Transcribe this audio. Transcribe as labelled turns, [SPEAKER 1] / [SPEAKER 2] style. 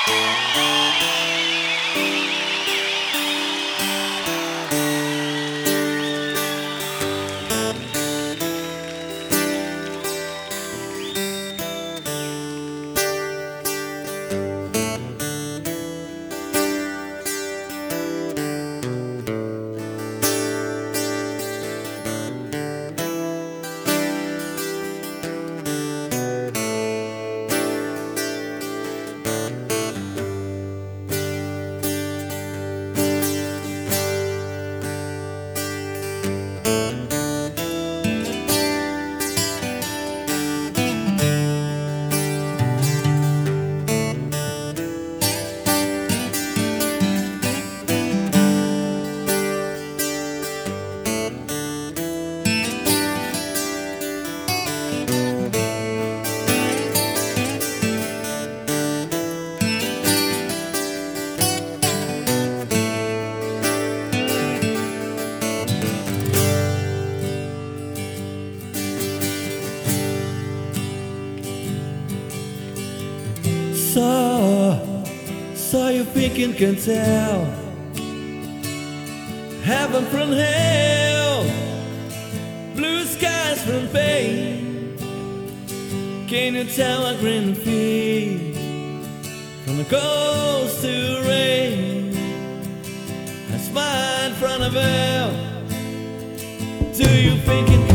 [SPEAKER 1] So you think you can tell heaven from hell, blue skies from pain? Can you tell a green field from the coast to rain? A smile from a veil. Do you think it